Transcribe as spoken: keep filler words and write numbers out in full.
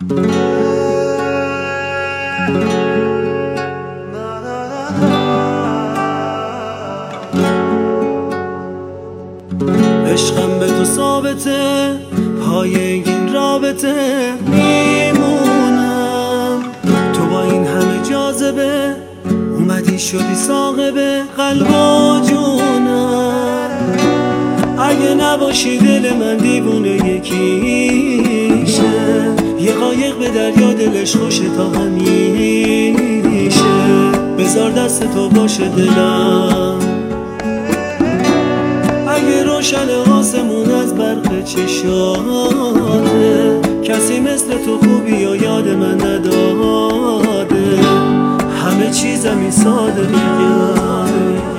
عشقم به تو ثابته، پای این رابطه میمونم. تو با این همه جاذبه اومدی شدی ساقبه قلب و جونم. اگه نباشی دل من دیوونه یکیشه، یه قایق به دریا دلش خوشه تا همیشه. بذار دست تو باشه دلم، اگه روشن آسمون از برق چشاته، کسی مثل تو خوبی و یاد من نداده. همه چیزم این ساده میگم